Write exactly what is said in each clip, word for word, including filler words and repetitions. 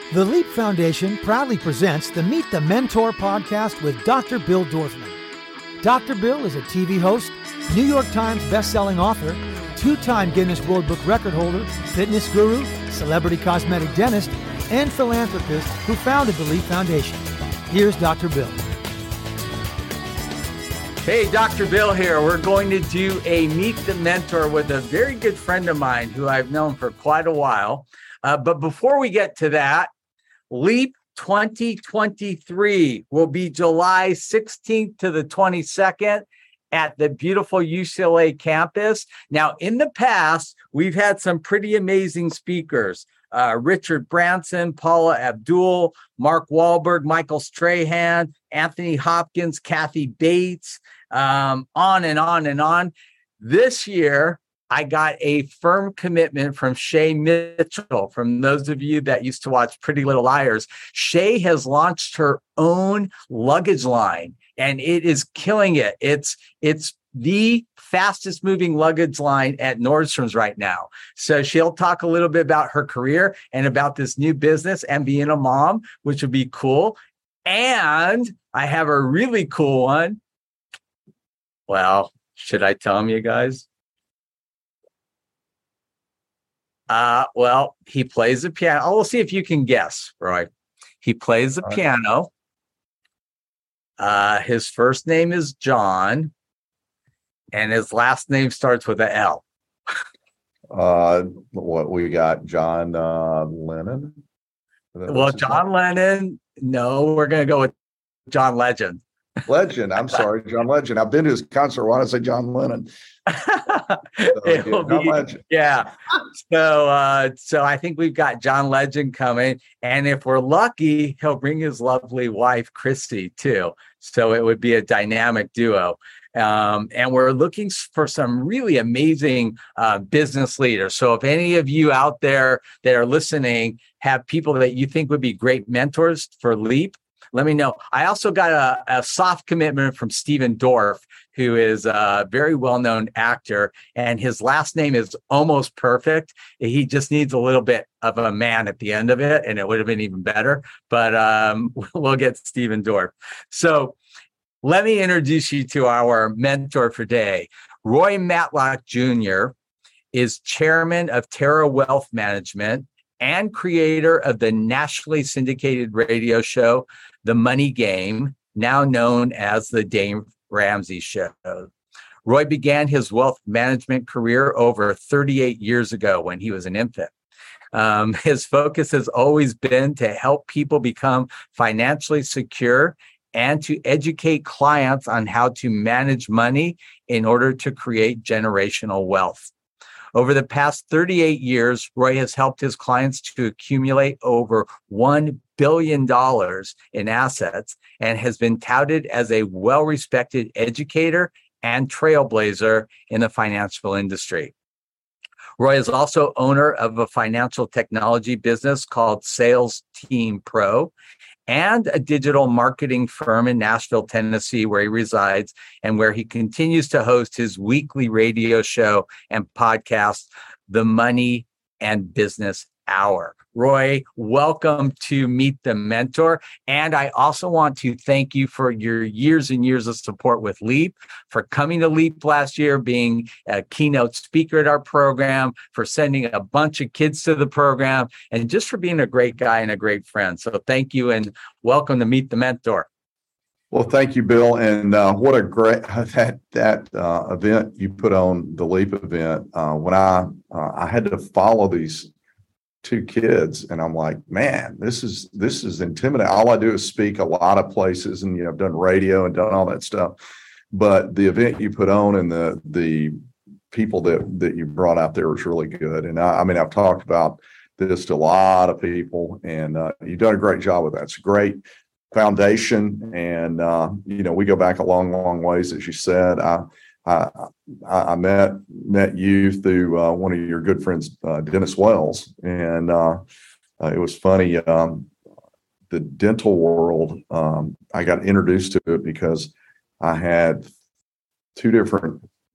The Leap Foundation proudly presents the Meet the Mentor podcast with Doctor Bill Dorfman. Doctor Bill is a T V host, New York Times best-selling author, two-time Guinness World Book record holder, fitness guru, celebrity cosmetic dentist, and philanthropist who founded the Leap Foundation. Here's Doctor Bill. Hey, Doctor Bill here. We're going to do a Meet the Mentor with a very good friend of mine who I've known for quite a while. Uh, but before we get to that, Leap twenty twenty-three will be July sixteenth to the twenty-second at the beautiful U C L A campus. Now, in the past, we've had some pretty amazing speakers. Uh, Richard Branson, Paula Abdul, Mark Wahlberg, Michael Strahan, Anthony Hopkins, Kathy Bates, um, on and on and on. This year, I got a firm commitment from Shay Mitchell. From those of you that used to watch Pretty Little Liars, Shay has launched her own luggage line, and it is killing it. It's it's the fastest moving luggage line at Nordstrom's right now. So she'll talk a little bit about her career and about this new business and being a mom, which would be cool. And I have a really cool one. Well, should I tell them, you guys? Uh, well, he plays the piano. Oh, we'll see if you can guess, Roy. He plays the piano. Uh, his first name is John, and his last name starts with a L. uh, what we got, John uh, Lennon? Well, John name? Lennon. No, we're going to go with John Legend. Legend. I'm sorry, John Legend. I've been to his concert. Why did I say John Lennon? So, yeah, John be, Legend. Yeah. So, uh, so I think we've got John Legend coming, and if we're lucky, he'll bring his lovely wife Christy too. So it would be a dynamic duo. Um, and we're looking for some really amazing uh, business leaders. So if any of you out there that are listening have people that you think would be great mentors for Leap, let me know. I also got a, a soft commitment from Stephen Dorff, who is a very well-known actor, and his last name is almost perfect. He just needs a little bit of a man at the end of it, and it would have been even better. But um, we'll get Stephen Dorff. So let me introduce you to our mentor for today. Roy Matlock Junior is chairman of Terra Wealth Management and creator of the nationally syndicated radio show, The Money Game, now known as The Dave Ramsey Show. Roy began his wealth management career over thirty-eight years ago when he was an infant. Um, his focus has always been to help people become financially secure and to educate clients on how to manage money in order to create generational wealth. Over the past thirty-eight years, Roy has helped his clients to accumulate over one billion dollars in assets and has been touted as a well-respected educator and trailblazer in the financial industry. Roy is also owner of a financial technology business called Sales Team Pro and a digital marketing firm in Nashville, Tennessee, where he resides and where he continues to host his weekly radio show and podcast, The Money and Business Hour. Roy, welcome to Meet the Mentor. And I also want to thank you for your years and years of support with Leap, for coming to Leap last year, being a keynote speaker at our program, for sending a bunch of kids to the program, and just for being a great guy and a great friend. So thank you and welcome to Meet the Mentor. Well, thank you, Bill. And uh, what a great, that that uh, event you put on, the Leap event, uh, when I uh, I had to follow these two kids, and I'm like, man, this is this is intimidating. All I do is speak a lot of places, and you know, I've done radio and done all that stuff. But the event you put on and the the people that that you brought out there was really good. And I, I mean, I've talked about this to a lot of people, and uh, you've done a great job with that. It's a great foundation, and uh, you know, we go back a long, long ways, as you said. I I, I met met you through uh, one of your good friends, uh, Dennis Wells, and uh, uh, it was funny. Um, the dental world, um, I got introduced to it because I had two different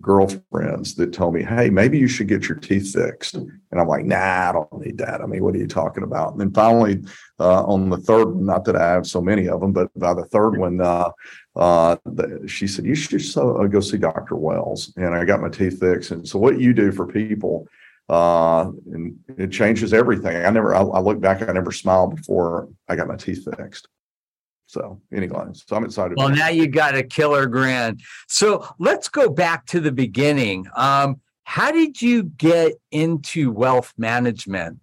girlfriends that told me, hey, maybe you should get your teeth fixed. And I'm like, nah, I don't need that. I mean, what are you talking about? And then finally, uh, on the third one, not that I have so many of them, but by the third one, uh, uh, the, she said, you should so, uh, go see Doctor Wells. And I got my teeth fixed. And so what you do for people, uh, and it changes everything. I never, I, I look back, I never smiled before I got my teeth fixed. So anyway, so I'm excited. Well, now you got a killer grin. So let's go back to the beginning. Um, how did you get into wealth management?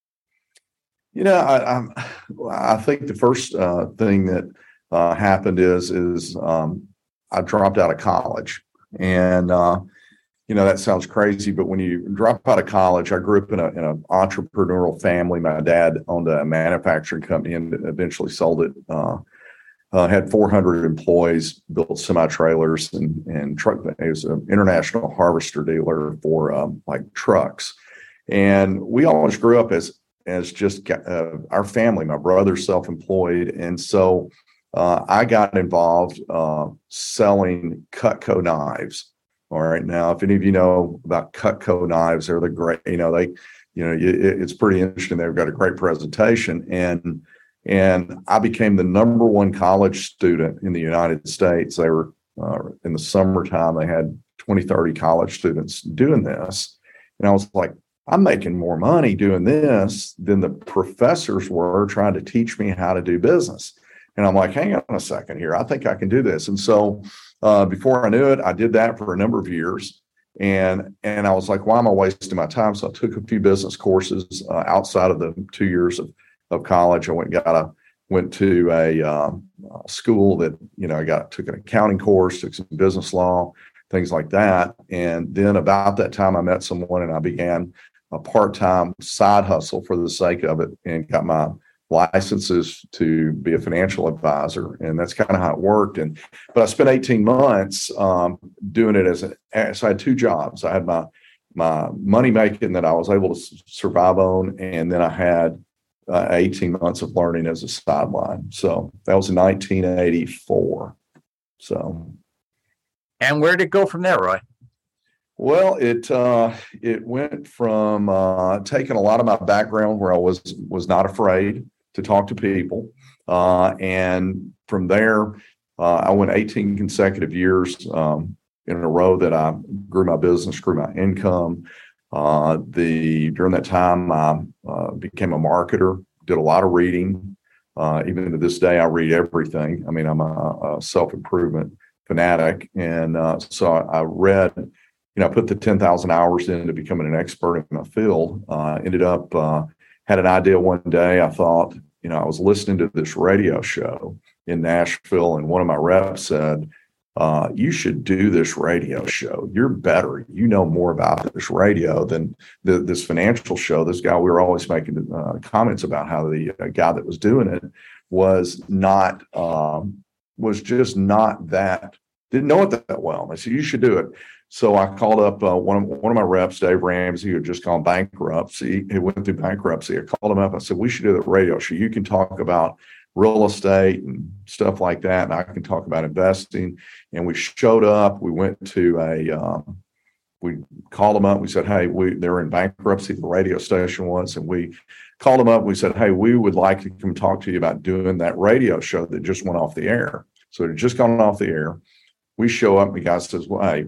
You know, I, I'm, I think the first uh, thing that uh, happened is is um, I dropped out of college, and uh, you know that sounds crazy, but when you drop out of college, I grew up in a in an entrepreneurial family. My dad owned a manufacturing company and eventually sold it. Uh, uh, had four hundred employees, built semi-trailers and and truck. He was an international harvester dealer for um, like trucks, and we always grew up as as just uh, our family. My brother's self-employed, and so uh, I got involved uh, selling Cutco knives. All right. Now, if any of you know about Cutco knives, they're the great, you know, they, you know, it, it's pretty interesting. They've got a great presentation. And, and I became the number one college student in the United States. They were uh, in the summertime, they had twenty, thirty college students doing this. And I was like, I'm making more money doing this than the professors were trying to teach me how to do business. And I'm like, hang on a second here. I think I can do this. And so uh, before I knew it, I did that for a number of years. And and I was like, why am I wasting my time? So I took a few business courses uh, outside of the two years of, of college. I went got a went to a um, school that, you know, I got took an accounting course, took some business law, things like that. And then about that time, I met someone and I began a part-time side hustle for the sake of it and got my licenses to be a financial advisor. And that's kind of how it worked. And, but I spent eighteen months um, doing it as a, so I had two jobs. I had my, my money making that I was able to survive on. And then I had uh, eighteen months of learning as a sideline. So that was in nineteen eighty-four. So. And where'd it go from there, Roy? Well, it uh, it went from uh, taking a lot of my background where I was was not afraid to talk to people. Uh, and from there, uh, I went eighteen consecutive years um, in a row that I grew my business, grew my income. Uh, the during that time, I uh, became a marketer, did a lot of reading. Uh, even to this day, I read everything. I mean, I'm a, a self-improvement fanatic. And uh, so I, I read, you know, I put the ten thousand hours into becoming an expert in my field. Uh, ended up, uh, had an idea one day. I thought, you know, I was listening to this radio show in Nashville, and one of my reps said, uh, you should do this radio show. You're better. You know more about this radio than the, this financial show. This guy, we were always making uh, comments about how the uh, guy that was doing it was not, um, was just not that, didn't know it that, that well. I said, you should do it. So I called up uh, one of one of my reps, Dave Ramsey, who had just gone bankruptcy. He went through bankruptcy. I called him up. I said, we should do the radio show. You can talk about real estate and stuff like that, and I can talk about investing. And we showed up. We went to a, um, we called them up. We said, hey, we they're in bankruptcy, the radio station was, and we called them up. We said, hey, we would like to come talk to you about doing that radio show that just went off the air. So it had just gone off the air. We show up, and the guy says, well, hey,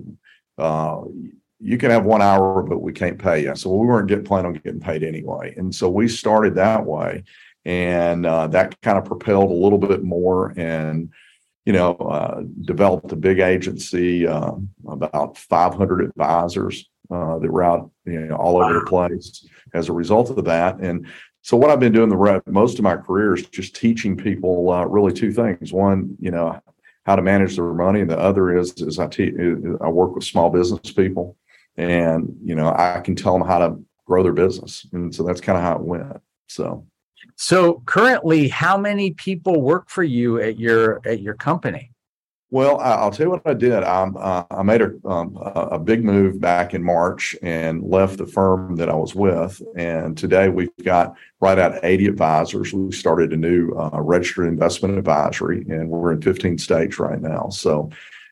Uh, you can have one hour, but we can't pay you. So we weren't getting planning on getting paid anyway. And so we started that way, and uh, that kind of propelled a little bit more, and, you know, uh, developed a big agency, uh, about five hundred advisors uh, that were out, you know, all over the place as a result of that. And so what I've been doing the rest, most of my career is just teaching people uh, really two things. One, you know, how to manage their money, and the other is is I te- I work with small business people, and you know I can tell them how to grow their business, and so that's kind of how it went. So, so currently, how many people work for you at your at your company? Well, I'll tell you what I did. I, uh, I made a, um, a big move back in March and left the firm that I was with. And today we've got right at eighty advisors. We started a new uh, registered investment advisory, and we're in fifteen states right now. So,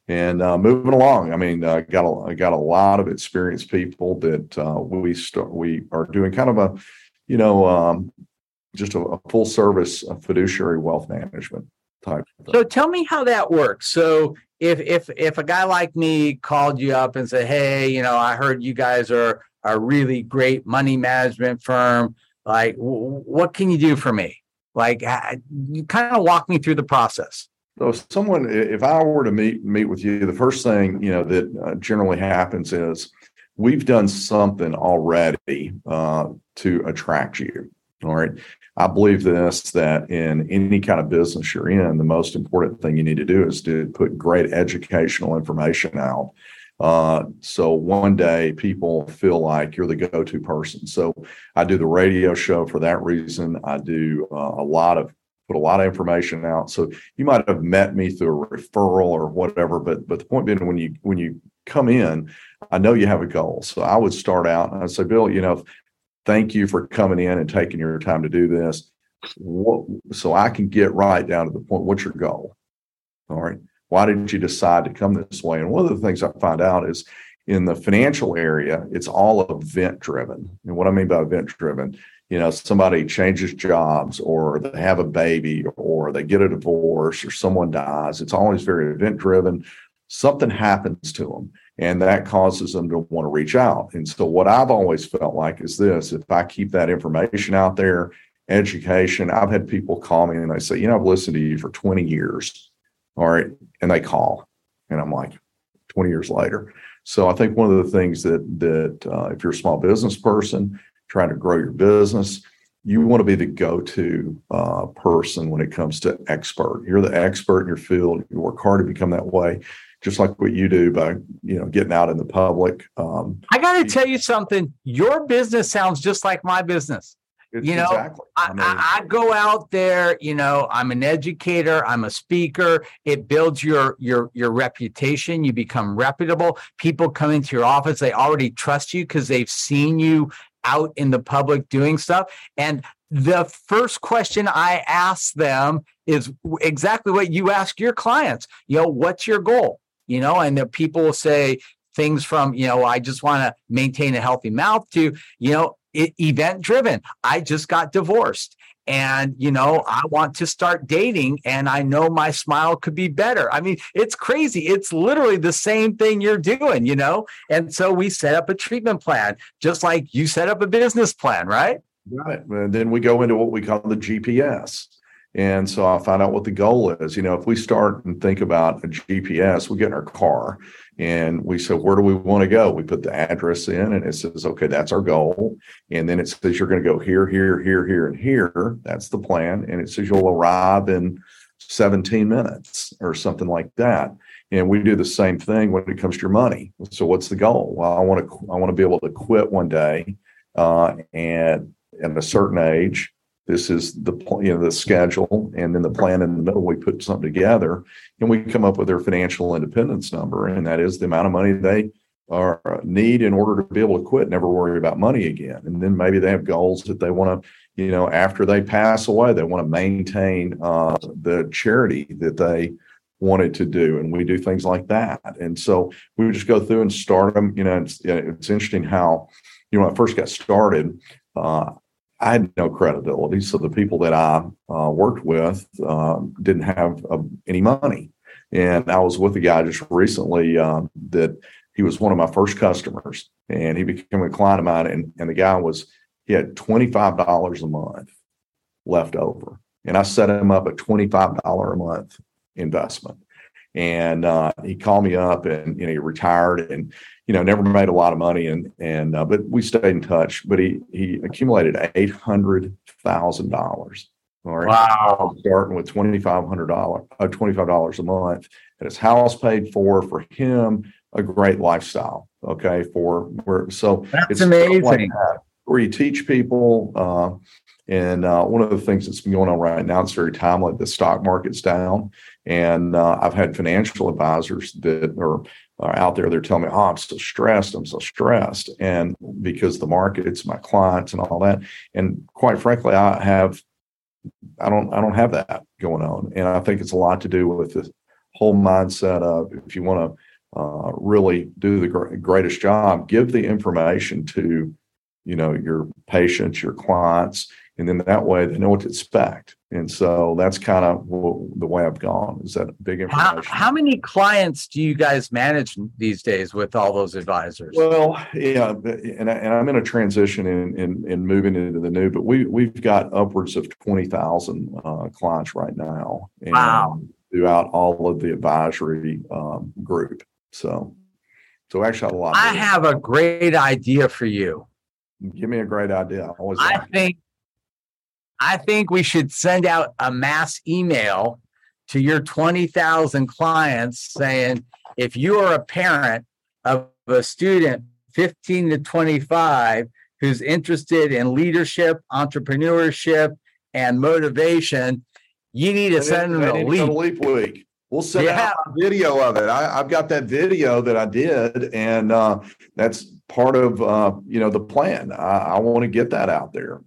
and uh, moving along. I mean, I uh, got a, I got a lot of experienced people that uh, we start, we are doing kind of a, you know, um, just a, a full service a fiduciary wealth management type of thing. So tell me how that works. So if if if a guy like me called you up and said, hey, you know, I heard you guys are a really great money management firm. Like, w- what can you do for me? Like, you kind of walk me through the process. So someone, if I were to meet meet with you, the first thing, you know, that uh, generally happens is we've done something already uh, to attract you. All right. I believe this, that in any kind of business you're in, the most important thing you need to do is to put great educational information out. Uh, so one day people feel like you're the go-to person. So I do the radio show for that reason. I do uh, a lot of, put a lot of information out. So you might have met me through a referral or whatever, but, but the point being, when you, when you come in, I know you have a goal. So I would start out and I'd say, Bill, you know, thank you for coming in and taking your time to do this. What, so I can get right down to the point. What's your goal? All right. Why did you decide to come this way? And one of the things I find out is in the financial area, it's all event driven. And what I mean by event driven, you know, somebody changes jobs or they have a baby or they get a divorce or someone dies. It's always very event driven. Something happens to them and that causes them to want to reach out. And so what I've always felt like is this: if I keep that information out there, education, I've had people call me and they say, you know, I've listened to you for twenty years. All right. And they call and I'm like twenty years later. So I think one of the things that, that uh, if you're a small business person trying to grow your business, you want to be the go-to uh, person when it comes to expert. You're the expert in your field. You work hard to become that way, just like what you do by, you know, getting out in the public. Um, I got to tell you something. Your business sounds just like my business. You know, exactly. I, mean, I, I go out there, you know, I'm an educator, I'm a speaker. It builds your, your, your reputation. You become reputable. People come into your office. They already trust you because they've seen you out in the public doing stuff. And the first question I ask them is exactly what you ask your clients. You know, what's your goal? You know, and the people will say things from, you know, I just want to maintain a healthy mouth to, you know, It, event driven. I just got divorced and, you know, I want to start dating and I know my smile could be better. I mean, it's crazy. It's literally the same thing you're doing, you know? And so we set up a treatment plan, just like you set up a business plan, right? Got it. And then we go into what we call the G P S. And so I find out what the goal is. You know, if we start and think about a G P S, we get in our car and we say, where do we want to go? We put the address in and it says, okay, that's our goal. And then it says, you're going to go here, here, here, here, and here. That's the plan. And it says you'll arrive in seventeen minutes or something like that. And we do the same thing when it comes to your money. So what's the goal? Well, I want to, I want to be able to quit one day uh, and at a certain age. This is the, you know, the schedule, and then the plan in the middle. We put something together, and we come up with their financial independence number, and that is the amount of money they are need in order to be able to quit, never worry about money again. And then maybe they have goals that they want to, you know, after they pass away, they want to maintain uh, the charity that they wanted to do, and we do things like that. And so we would just go through and start them. You know, it's, it's interesting how, you know, when I first got started. Uh, I had no credibility, so the people that I uh, worked with uh, didn't have uh, any money. And I was with a guy just recently uh, that he was one of my first customers, and he became a client of mine. And, and the guy was, he had twenty-five dollars a month left over. And I set him up a twenty-five dollars a month investment. And uh, he called me up and, you know, he retired and, you know, never made a lot of money. And, and, uh, but we stayed in touch, but he, he accumulated eight hundred thousand dollars. All right. Wow. Starting with twenty-five hundred dollars, uh, twenty-five dollars a month, and his house paid for, for him, a great lifestyle. Okay. For where, so that's it's amazing. Like that, where you teach people, uh, And uh, one of the things that's been going on right now, it's very timely, the stock market's down. And uh, I've had financial advisors that are, are out there, they're telling me, oh, I'm so stressed, I'm so stressed. And because the markets, my clients and all that. And quite frankly, I have, I don't, I don't have that going on. And I think it's a lot to do with the, whole mindset of, if you want to uh, really do the gr- greatest job, give the information to, you know, your patients, your clients, and then that way they know what to expect. And so that's kind of w- the way I've gone, is that big information. How, how many clients do you guys manage these days with all those advisors? Well, yeah, and, I, and I'm in a transition in, in, in moving into the new, but we, we've got upwards of twenty thousand uh, clients right now. And wow. Throughout all of the advisory um, group. So, so actually a lot. I have a great idea for you. Give me a great idea. I always I like think I think we should send out a mass email to your twenty thousand clients saying, if you are a parent of a student fifteen to twenty-five who's interested in leadership, entrepreneurship, and motivation, you need to send them a leap. leap week. We'll send yeah. out a video of it. I, I've got that video that I did, and uh, that's part of uh, you know the plan. I, I want to get that out there.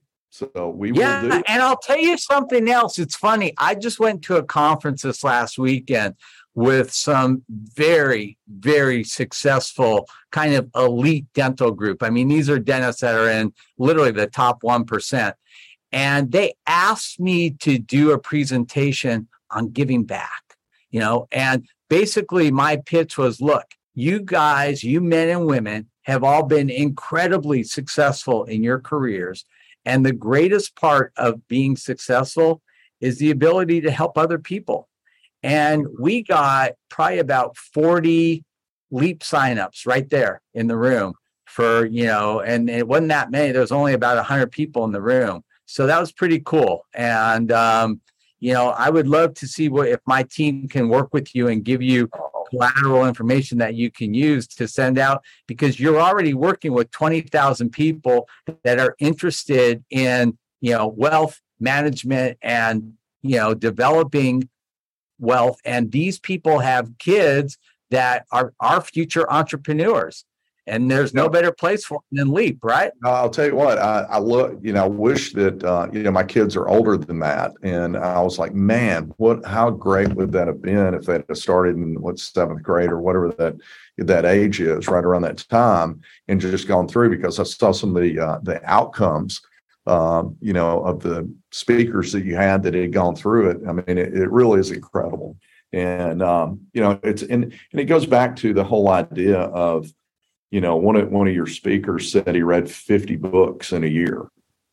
So we yeah, will do. And I'll tell you something else. It's funny. I just went to a conference this last weekend with some very, very successful kind of elite dental group. I mean, these are dentists that are in literally the top one percent. And they asked me to do a presentation on giving back, you know, and basically my pitch was, look, you guys, you men and women have all been incredibly successful in your careers. And the greatest part of being successful is the ability to help other people. And we got probably about forty LEAP signups right there in the room for, you know, and it wasn't that many. There was only about one hundred people in the room. So that was pretty cool. And, um, you know, I would love to see what if my team can work with you and give you collateral information that you can use to send out, because you're already working with twenty thousand people that are interested in, you know, wealth management and, you know, developing wealth. And these people have kids that are our future entrepreneurs. And there's no better place for them than LEAP, right? I'll tell you what, I, I look, you know, I wish that, uh, you know, my kids are older than that. And I was like, man, what, how great would that have been if they had started in what, seventh grade or whatever that, that age is, right around that time, and just gone through, because I saw some of the, uh, the outcomes, um, you know, of the speakers that you had that had gone through it. I mean, it, it really is incredible. And, um, you know, it's, and, and it goes back to the whole idea of, you know, one of one of your speakers said he read fifty books in a year.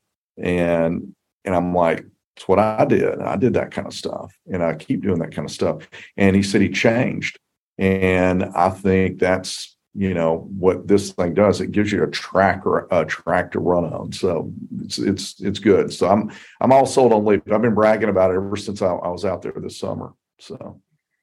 And and I'm like, it's what I did. I did that kind of stuff. And I keep doing that kind of stuff. And he said he changed. And I think that's, you know, what this thing does. It gives you a track or a track to run on. So it's it's it's good. So I'm I'm all sold on LEAP. I've been bragging about it ever since I, I was out there this summer. So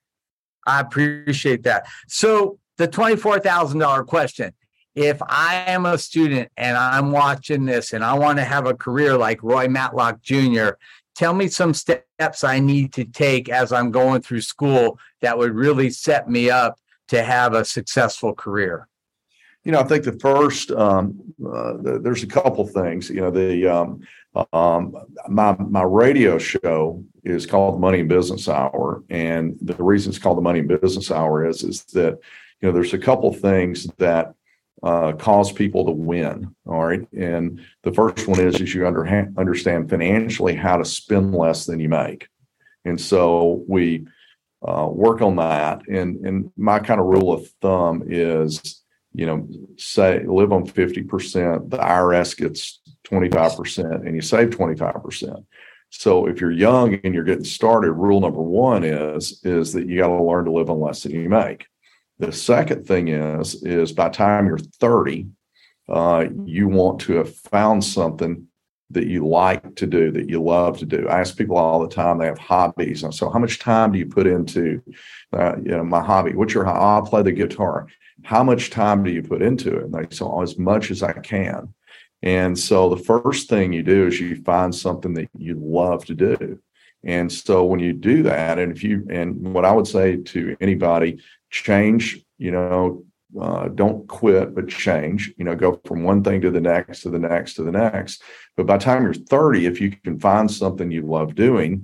I appreciate that. So the twenty-four thousand dollars question, if I am a student and I'm watching this and I want to have a career like Roy Matlock Junior, tell me some steps I need to take as I'm going through school that would really set me up to have a successful career. You know, I think the first, um, uh, the, there's a couple things, you know, the, um, um, my, my radio show is called Money and Business Hour. And the reason it's called the Money and Business Hour is, is that, you know, there's a couple things that uh, cause people to win. All right. And the first one is, is you under, understand financially how to spend less than you make. And so we uh, work on that. And, and my kind of rule of thumb is, you know, say live on fifty percent, the I R S gets twenty-five percent, and you save twenty-five percent. So if you're young and you're getting started, rule number one is, is that you got to learn to live on less than you make. The second thing is, is by the time you're thirty, uh, you want to have found something that you like to do, that you love to do. I ask people all the time, they have hobbies. And so how much time do you put into, uh, you know, my hobby? What's your hobby? I'll play the guitar. How much time do you put into it? And they say, oh, as much as I can. And so the first thing you do is you find something that you love to do. And so when you do that, and if you, and what I would say to anybody, change, you know, uh, don't quit, but change, you know, go from one thing to the next, to the next, to the next. But by the time you're thirty, if you can find something you love doing,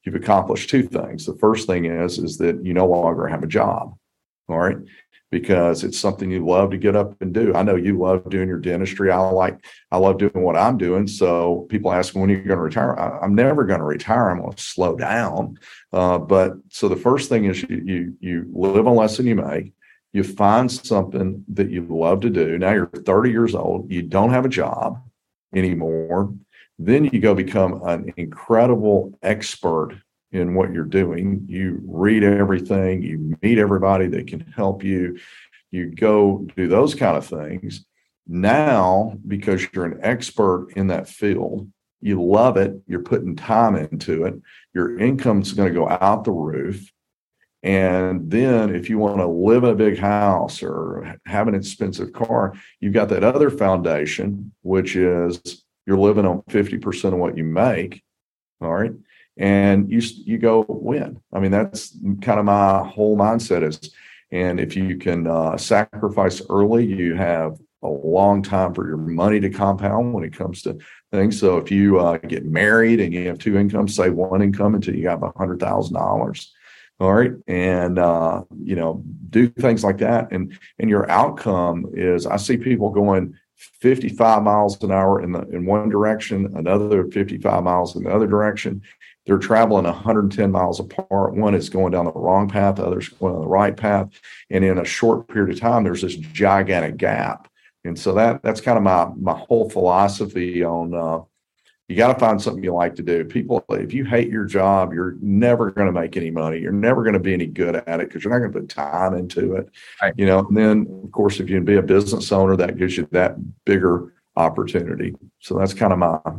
you've accomplished two things. The first thing is, is that you no longer have a job. All right. Because it's something you love to get up and do. I know you love doing your dentistry. I like, I love doing what I'm doing. So people ask me, when are you going to retire? I, I'm never going to retire. I'm going to slow down. Uh, but so the first thing is you, you, you live on less than you make. You find something that you love to do. Now you're thirty years old. You don't have a job anymore. Then you go become an incredible expert in what you're doing. You read everything, you meet everybody that can help you, you go do those kind of things. Now, because you're an expert in that field, you love it, you're putting time into it, your income's going to go out the roof. And then if you want to live in a big house or have an expensive car, you've got that other foundation, which is you're living on fifty percent of what you make. All right. And you you go win. I mean, that's kind of my whole mindset is, and if you can uh, sacrifice early, you have a long time for your money to compound when it comes to things. So if you uh, get married and you have two incomes, say one income until you have one hundred thousand dollars, all right, and uh, you know, do things like that, and and your outcome is, I see people going fifty-five miles an hour in the in one direction, another fifty-five miles in the other direction. They're traveling one hundred ten miles apart. One is going down the wrong path, the other's going on the right path. And in a short period of time, there's this gigantic gap. And so that that's kind of my my whole philosophy on uh, you got to find something you like to do. People, if you hate your job, you're never going to make any money. You're never going to be any good at it because you're not going to put time into it. Right. You know, and then, of course, if you can be a business owner, that gives you that bigger opportunity. So that's kind of my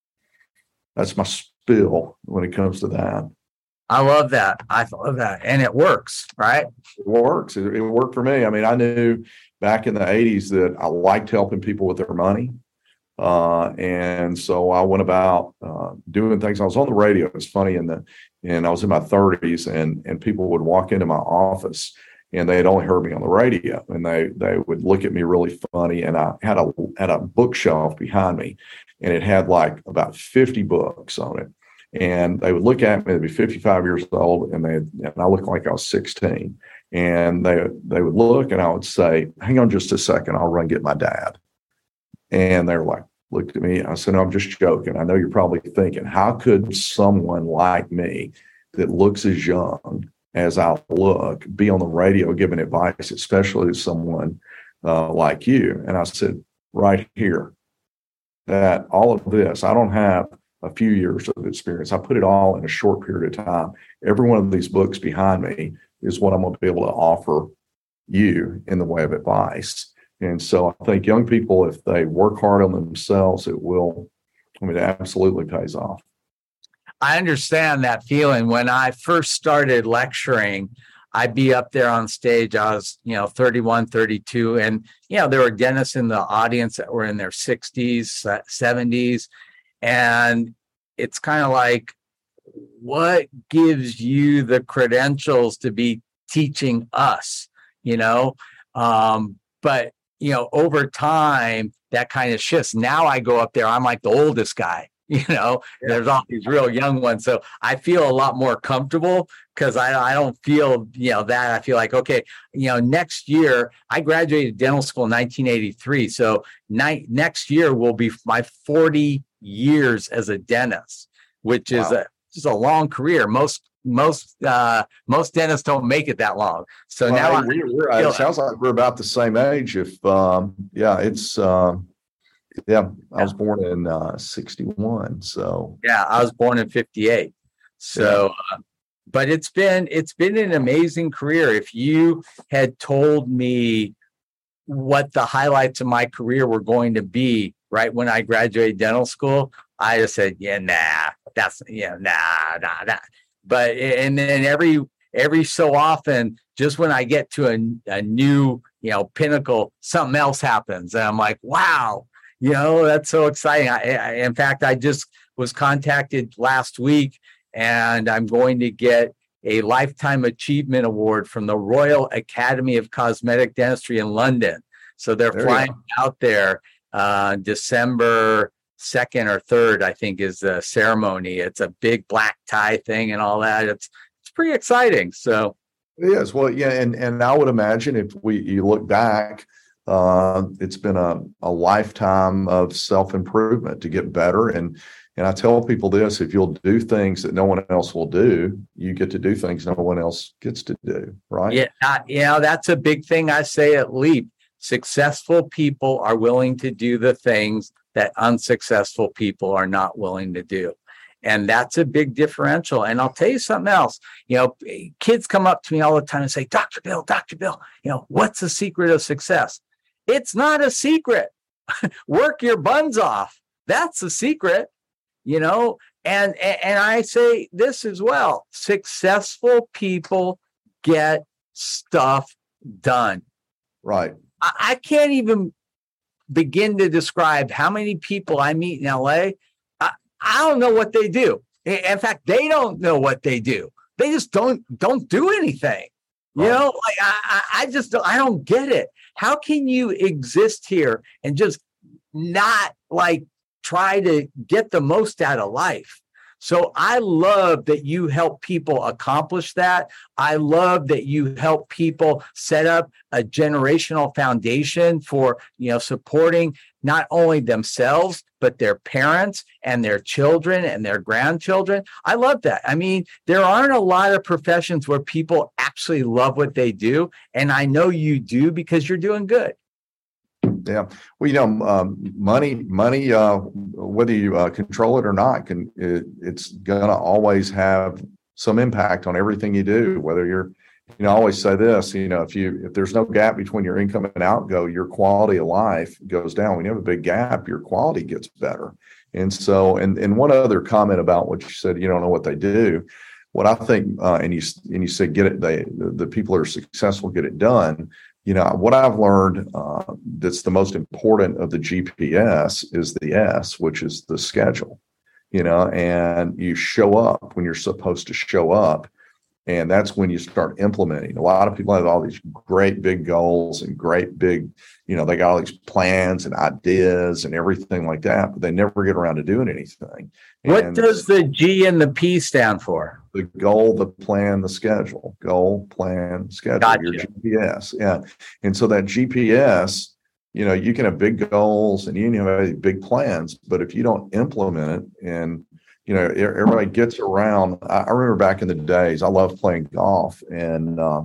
that's my spill when it comes to that. I love that. I love that. And it works, right? It works. It, it worked for me. I mean, I knew back in the eighties that I liked helping people with their money. Uh, and so I went about uh, doing things. I was on the radio. It was funny, in the, and I was in my thirties, and and people would walk into my office, and they had only heard me on the radio, and they they would look at me really funny. And I had a had a bookshelf behind me, and it had like about fifty books on it. And they would look at me. They'd be fifty-five years old, and they and I looked like I was sixteen. And they they would look, and I would say, "Hang on just a second. I'll run get my dad." And they were like, looked at me. I said, no, I'm just joking. I know you're probably thinking, how could someone like me that looks as young as I look be on the radio giving advice, especially to someone uh, like you? And I said, right here, that all of this, I don't have a few years of experience. I put it all in a short period of time. Every one of these books behind me is what I'm going to be able to offer you in the way of advice. And so I think young people, if they work hard on themselves, it will, I mean, it absolutely pays off. I understand that feeling. When I first started lecturing, I'd be up there on stage. I was, you know, thirty-one, thirty-two. And, you know, there were dentists in the audience that were in their sixties, seventies. And it's kind of like, what gives you the credentials to be teaching us, you know? Um, but you know, over time, that kind of shifts. Now I go up there, I'm like the oldest guy, you know, yeah. There's all these real young ones. So I feel a lot more comfortable because I, I don't feel, you know, that I feel like, okay, you know, next year, I graduated dental school in nineteen eighty-three. So ni- next year will be my forty years as a dentist, which wow. is a, just a long career. Most Most uh, most dentists don't make it that long. So well, now we, we're, I, it sounds like we're about the same age. If um, yeah, it's um, yeah. I was born in uh, sixty-one. So yeah, I was born in fifty-eight. So, yeah. uh, but it's been it's been an amazing career. If you had told me what the highlights of my career were going to be right when I graduated dental school, I just said, yeah, nah, that's yeah, nah, nah, nah. But and then every every so often, just when I get to a, a new, you know, pinnacle, something else happens. And I'm like, wow, you know, that's so exciting. I, I, in fact, I just was contacted last week, and I'm going to get a Lifetime Achievement Award from the Royal Academy of Cosmetic Dentistry in London. So they're there flying out there uh, December second or third, I think, is the ceremony. It's a big black tie thing and all that. It's it's pretty exciting. So yes, well, yeah, and and I would imagine if we you look back, uh, it's been a a lifetime of self-improvement to get better. And and I tell people this: if you'll do things that no one else will do, you get to do things no one else gets to do. Right? Yeah, uh, yeah, that's a big thing I say at Leap. Successful people are willing to do the things that unsuccessful people are not willing to do. And that's a big differential. And I'll tell you something else. You know, kids come up to me all the time and say, Doctor Bill, Doctor Bill, you know, what's the secret of success? It's not a secret. Work your buns off. That's the secret, you know. And, and I say this as well. Successful people get stuff done. Right. I, I can't even begin to describe how many people I meet in L A. I, I don't know what they do. In fact, they don't know what they do. They just don't don't do anything. You know, like I, I just don't, I don't get it. How can you exist here and just not like try to get the most out of life? So I love that you help people accomplish that. I love that you help people set up a generational foundation for, you know, supporting not only themselves, but their parents and their children and their grandchildren. I love that. I mean, there aren't a lot of professions where people actually love what they do. And I know you do because you're doing good. Yeah. Well, you know, um, money, money, uh, whether you uh, control it or not, can it, it's going to always have some impact on everything you do, whether you're, you know, I always say this, you know, if you, if there's no gap between your income and outgo, your quality of life goes down. When you have a big gap, your quality gets better. And so, and, and one other comment about what you said, you don't know what they do. What I think, uh, and you, and you said, get it, they, the, the people that are successful get it done. You know, what I've learned uh, that's the most important of the G P S is the S, which is the schedule, you know, and you show up when you're supposed to show up. And that's when you start implementing. A lot of people have all these great big goals and great big, you know, they got all these plans and ideas and everything like that, but they never get around to doing anything. What and does the G and the P stand for? The goal, the plan, the schedule. Goal, plan, schedule. Gotcha. Your G P S. Yeah. And so that G P S, you know, you can have big goals and you can have big plans, but if you don't implement it and you know, everybody gets around. I remember back in the days, I loved playing golf, and uh,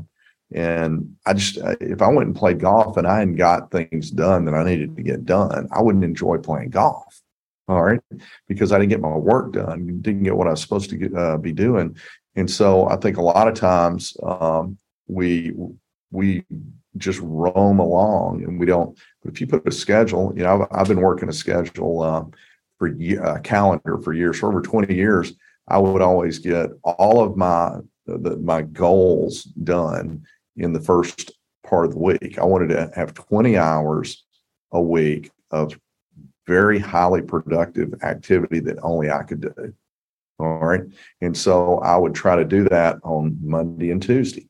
and I just if I went and played golf and I hadn't got things done that I needed to get done, I wouldn't enjoy playing golf. All right, because I didn't get my work done, didn't get what I was supposed to get, uh, be doing, and so I think a lot of times um, we we just roam along and we don't. But if you put a schedule, you know, I've, I've been working a schedule. Uh, for a calendar for years, for over twenty years, I would always get all of my the, my goals done in the first part of the week. I wanted to have twenty hours a week of very highly productive activity that only I could do. All right. And so I would try to do that on Monday and Tuesday.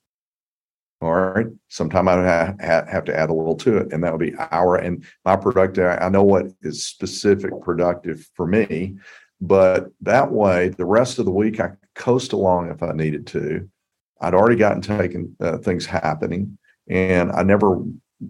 All right. Sometime I would ha- have to add a little to it, and that would be hour. And my productive, I know what is specific productive for me, but that way, the rest of the week, I could coast along if I needed to. I'd already gotten taken uh, things happening, and I never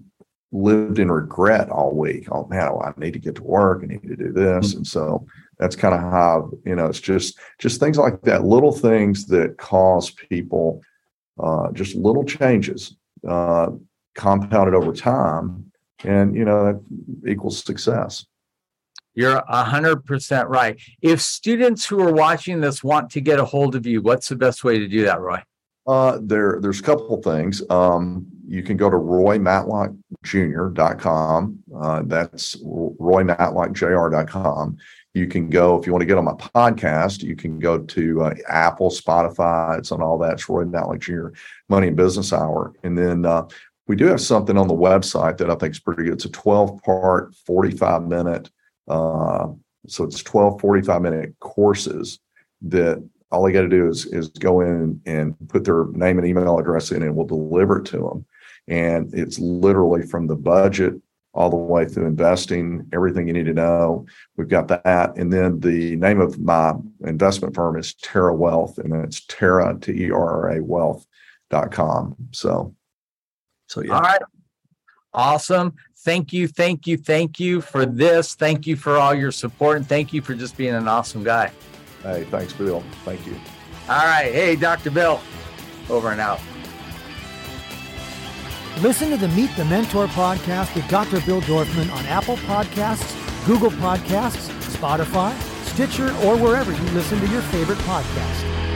lived in regret all week. Oh man, I need to get to work. I need to do this, and so that's kind of how you know. It's just just things like that, little things that cause people. Uh, just little changes uh, compounded over time, and you know that equals success. You're a hundred percent right. If students who are watching this want to get a hold of you, what's the best way to do that, Roy? Uh, there, there's a couple of things. Um, you can go to roy matlock junior dot com. Uh, that's roy matlock j r dot com. You can go, if you want to get on my podcast, you can go to uh, Apple, Spotify, it's on all that. It's Roy Matlock Junior Money and Business Hour. And then uh, we do have something on the website that I think is pretty good. It's a twelve part, forty-five minute. Uh, so it's twelve forty-five minute courses that all they got to do is, is go in and put their name and email address in, and we'll deliver it to them. And it's literally from the budget all the way through investing, everything you need to know. We've got that. And then the name of my investment firm is Terra Wealth, and it's Terra, T E R R A wealth dot com. So, so yeah. All right. Awesome. Thank you. Thank you. Thank you for this. Thank you for all your support. And thank you for just being an awesome guy. Hey, thanks, Bill. Thank you. All right. Hey, Doctor Bill, over and out. Listen to the Meet the Mentor podcast with Doctor Bill Dorfman on Apple Podcasts, Google Podcasts, Spotify, Stitcher, or wherever you listen to your favorite podcast.